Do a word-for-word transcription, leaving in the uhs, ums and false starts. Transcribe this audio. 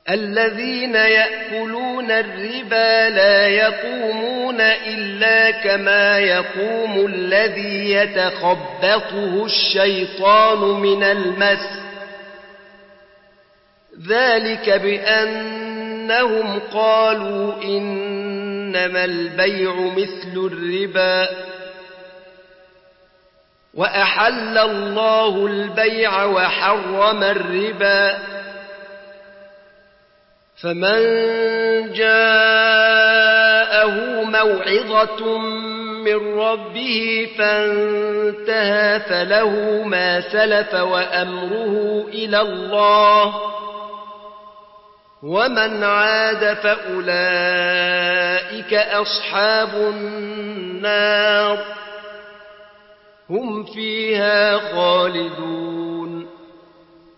الذين يأكلون الربا لا يقومون إلا كما يقوم الذي يتخبطه الشيطان من المس ذلك بأنهم قالوا إنما البيع مثل الربا وأحل الله البيع وحرم الربا فمن جاءه موعظة من ربه فانتهى فله ما سلف وأمره إلى الله ومن عاد فأولئك أصحاب النار هم فيها خالدون